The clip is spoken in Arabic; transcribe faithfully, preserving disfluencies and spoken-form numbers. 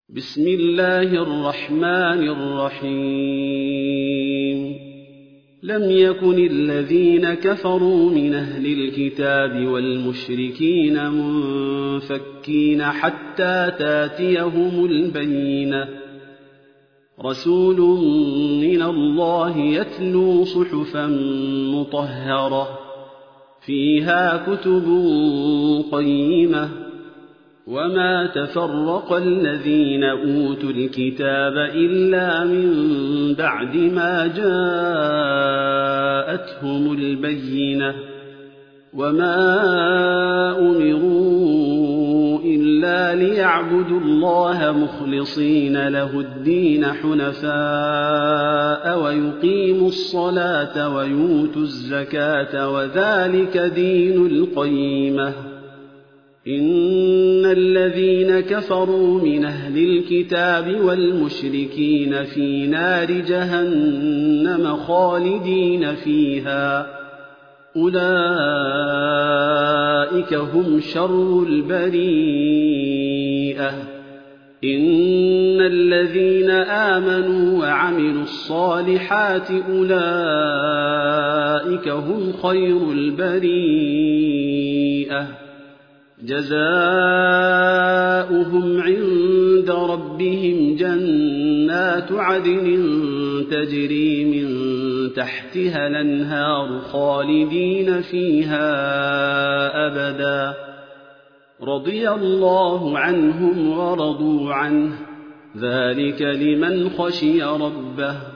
بسم الله الرحمن الرحيم لم يكن الذين كفروا من أهل الكتاب والمشركين منفكين حتى تاتيهم البينة رسول من الله يتلو صحفا مطهرة فيها كتب قيمة وما تفرق الذين أوتوا الكتاب إلا من بعد ما جاءتهم البينة وما أمروا إلا ليعبدوا الله مخلصين له الدين حنفاء ويقيموا الصلاة ويؤتوا الزكاة وذلك دين القيمة إن الذين كفروا من أهل الكتاب والمشركين في نار جهنم خالدين فيها أولئك هم شر البريئة إن الذين آمنوا وعملوا الصالحات أولئك هم خير البريئة جزاؤهم عند ربهم جنات عدن تجري من تحتها الأنهار خالدين فيها أبدا رضي الله عنهم ورضوا عنه ذلك لمن خشي ربه